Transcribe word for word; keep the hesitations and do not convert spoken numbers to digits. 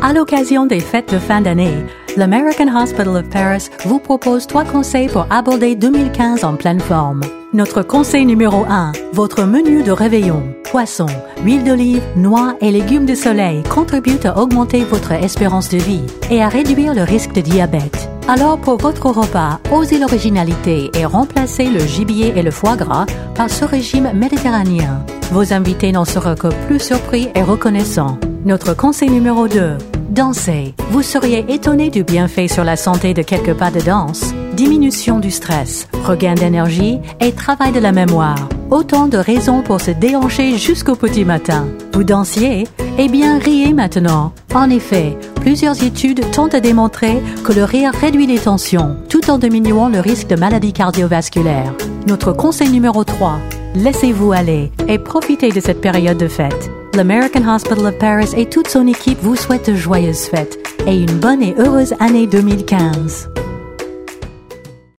À l'occasion des fêtes de fin d'année, l'American Hospital of Paris vous propose trois conseils pour aborder deux mille quinze en pleine forme. Notre conseil numéro un, votre menu de réveillon. Poisson, huile d'olive, noix et légumes de soleil contribuent à augmenter votre espérance de vie et à réduire le risque de diabète. Alors pour votre repas, osez l'originalité et remplacez le gibier et le foie gras par ce régime méditerranéen. Vos invités n'en seront que plus surpris et reconnaissants. Notre conseil numéro deux, dansez. Vous seriez étonné du bienfait sur la santé de quelques pas de danse. Diminution du stress, regain d'énergie et travail de la mémoire. Autant de raisons pour se déhancher jusqu'au petit matin. Vous dansiez? Eh bien, riez maintenant. En effet, plusieurs études tentent à démontrer que le rire réduit les tensions, tout en diminuant le risque de maladies cardiovasculaires. Notre conseil numéro trois, laissez-vous aller et profitez de cette période de fête. L'American Hospital of Paris et toute son équipe vous souhaitent de joyeuses fêtes et une bonne et heureuse année deux mille quinze.